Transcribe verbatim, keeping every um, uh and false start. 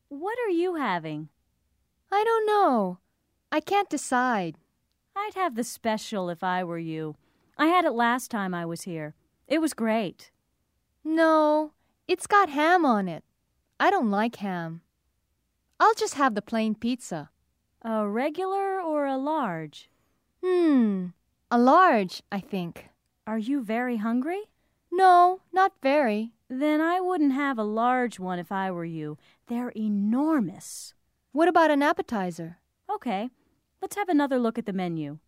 What are you having? I don't know. I can't decide. I'd have the special if I were you. I had it last time I was here. It was great. No, it's got ham on it. I don't like ham. I'll just have the plain pizza. A regular or a large? Hmm, a large, I think. Are you very hungry? No, not very. Then I wouldn't have a large one if I were you. They're enormous. What about an appetizer? Okay, let's have another look at the menu.